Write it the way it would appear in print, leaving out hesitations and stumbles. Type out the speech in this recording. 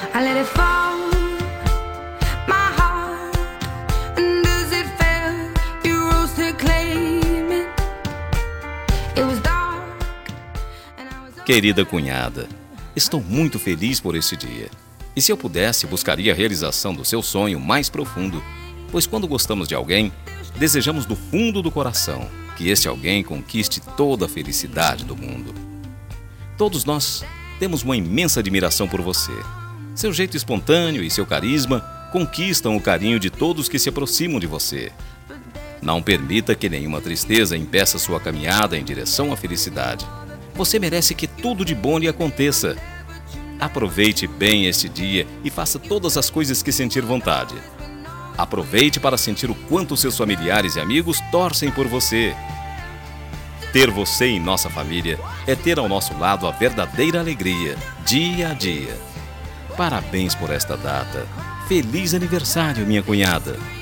I let it fall, my heart. And as it fell, you rose to claim it. It was dark, and I was... Querida cunhada, estou muito feliz por este dia. E se eu pudesse, buscaria a realização do seu sonho mais profundo, pois quando gostamos de alguém, desejamos do fundo do coração que este alguém conquiste toda a felicidade do mundo. Todos nós temos uma imensa admiração por você. Seu jeito espontâneo e seu carisma conquistam o carinho de todos que se aproximam de você. Não permita que nenhuma tristeza impeça sua caminhada em direção à felicidade. Você merece que tudo de bom lhe aconteça. Aproveite bem este dia e faça todas as coisas que sentir vontade. Aproveite para sentir o quanto seus familiares e amigos torcem por você. Ter você em nossa família é ter ao nosso lado a verdadeira alegria, dia a dia. Parabéns por esta data. Feliz aniversário, minha cunhada.